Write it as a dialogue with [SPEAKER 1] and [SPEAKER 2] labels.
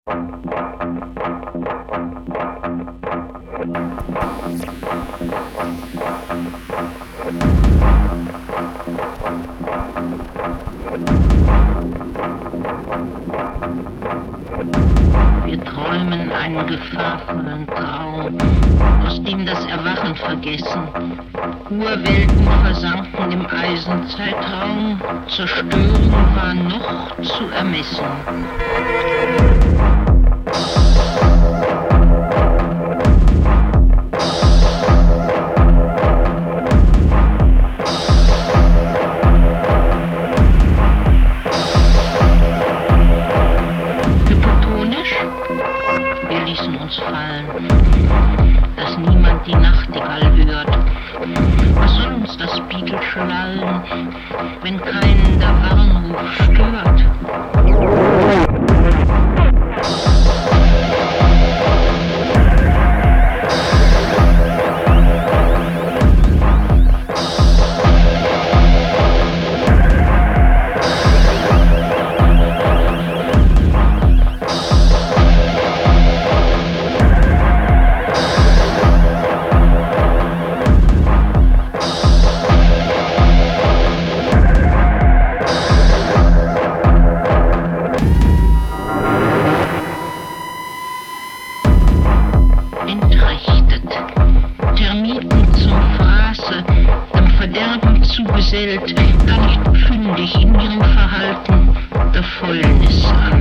[SPEAKER 1] Wir träumen einen gefahrvollen Traum, aus dem das Erwachen vergessen. Urwelten versanken im Eisenzeitraum, Zerstörung war noch zu ermessen. Wir ließen uns fallen, dass niemand die Nachtigall hört. Was soll uns das Beatlesche Lallen, wenn keinen der Warnruf stört? Entrechtet, Termiten zum Fraße, dem Verderben zugesellt, gar nicht fündig in ihrem Verhalten der Fäulnis an.